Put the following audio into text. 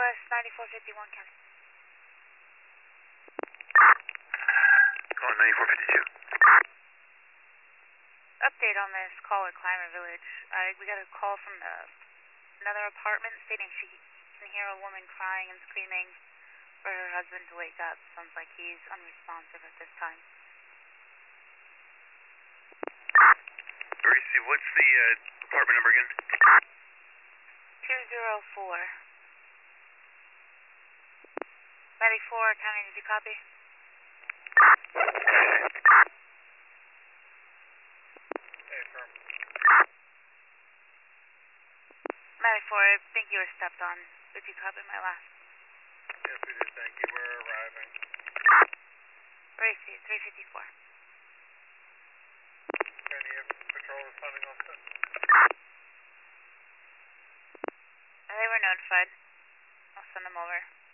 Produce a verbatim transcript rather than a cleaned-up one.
S ninety-four fifty-one, County. Calling ninety-four fifty-two. Update on this call at Climber Village. Uh, we got a call from the, another apartment stating she can hear a woman crying and screaming for her husband to wake up. Sounds like he's unresponsive at this time. Gracie, what's the uh, apartment number again? two zero four. ninety-four, County, did you copy? ninety-four, I think you were stepped on. Did you copy my last? Yes, we did, thank you. We're arriving. Gracie, three fifty-four. Any patrol responding on set? They were notified. I'll send them over.